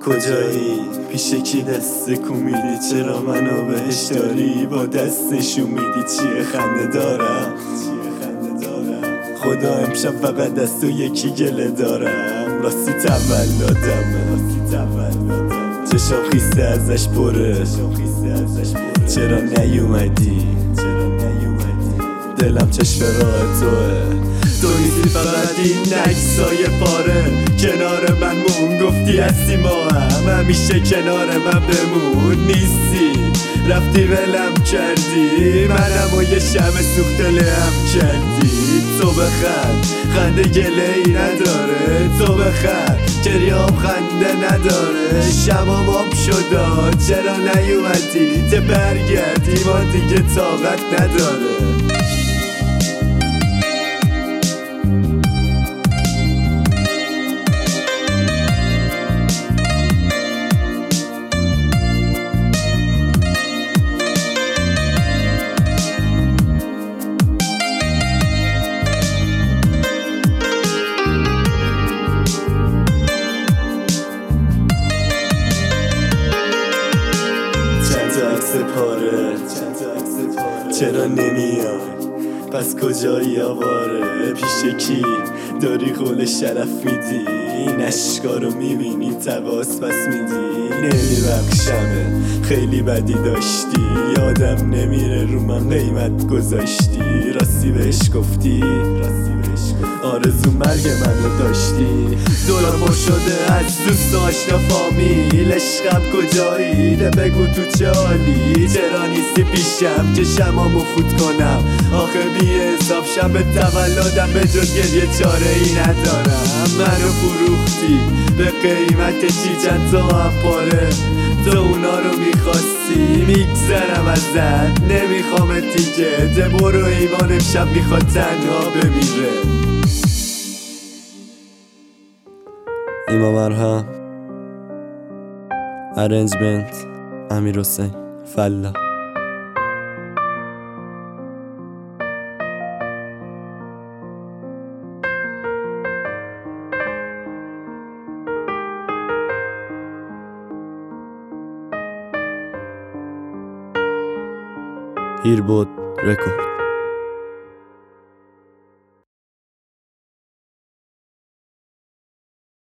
کجایی؟ پیش کی دست کو میدی؟ چرا منو بهش داری؟ با دست نشون میدی چیه خنده دارم؟ خدا امشب فقط دست و یکی گله دارم. راستی تولدمه، چشام خیسته ازش پره، چرا نیومدی؟ دلم چشم راه توه، تو نیستی فقط این عکسای پاره. کنار من مون گفتی هستی ما هم، همیشه کنار من بمون. نیستی رفتی ولم کردی، منم و یه شمع سوخته لهم کردی. تو بخند خنده گله ای نداره، تو بخند گریام خنده نداره. شمام آب شدا چرا نیومدی؟ ته برگردی ما دیگه طاقت نداره. چرا نمیای؟ پس کجایی آواره؟ پیش کی داری قول شرف میدی؟ این اشکا رو میبینی تواس پس میدی. نمیبخشمه خیلی بدی داشتی، یادم نمیره رو من قیمت گذاشتی. راستی بهش گفتی آرزو مرگ منو داشتی. دورم پر شده از دوست و آشنا فامیل، عشقم کجایی؟ ده بگو تو چه حالی؟ چرا نیستی پیشم که شمامو فوت کنم؟ آخه بی حساب شب تولدم به جز گریه چاره ای ندارم. منو فروختی به قیمت چی؟ چند تا هم پاره تو اونا رو میخواستی. میگذرم ازت نمیخوام دیگه، ده برو ایمان امشب میخواد تنها بمیره. ایما مرهم، ارنجمنت امیر حسین فلا. هیربود رکورد.